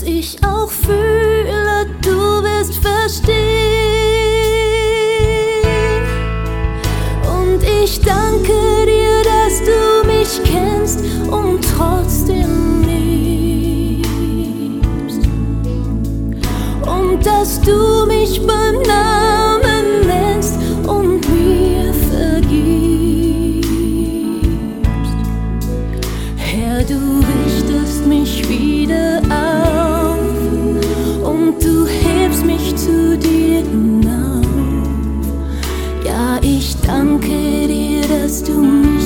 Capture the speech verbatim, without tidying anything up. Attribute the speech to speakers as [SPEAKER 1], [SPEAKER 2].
[SPEAKER 1] ich auch fühle, du wirst verstehen. Und ich danke dir, dass du mich kennst und trotzdem liebst. Und dass du mich beim Namen nennst und mir vergibst. Herr, du richtest mich wieder auf und du hebst mich zu dir hinauf. Ja, ich danke dir, dass du mir